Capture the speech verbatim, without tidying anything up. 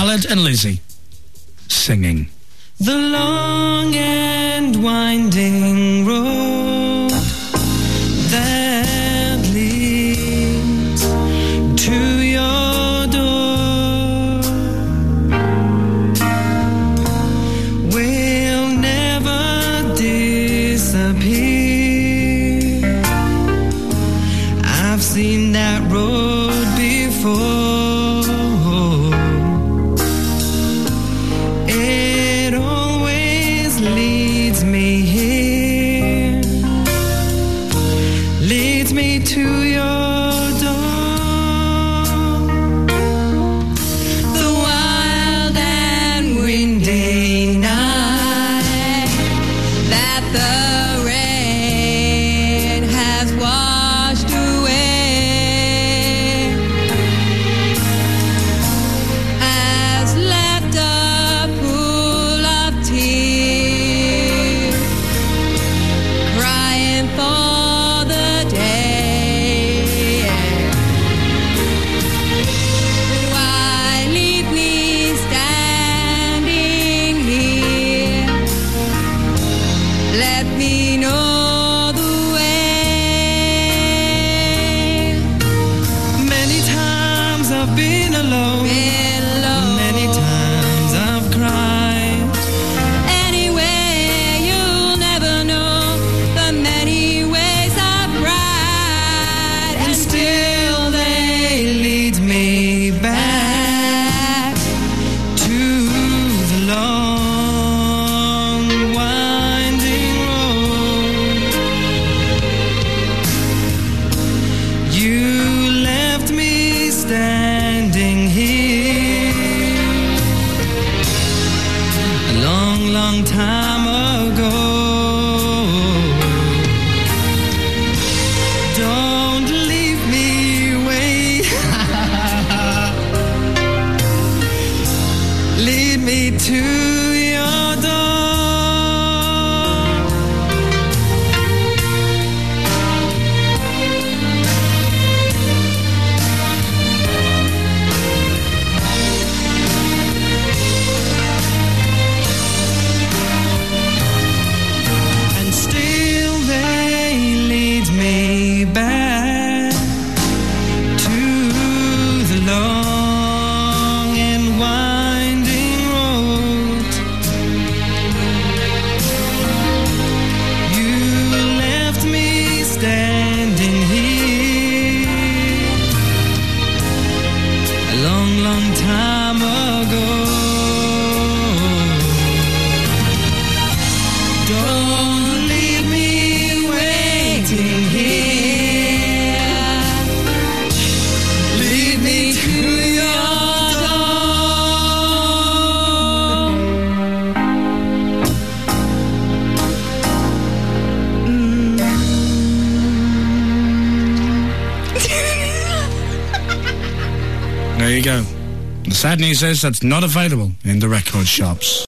Khaled and Lizzie singing. The long and winding road that leads to your door will never disappear. I've seen that road before. There you go. The sad news is that's not available in the record shops.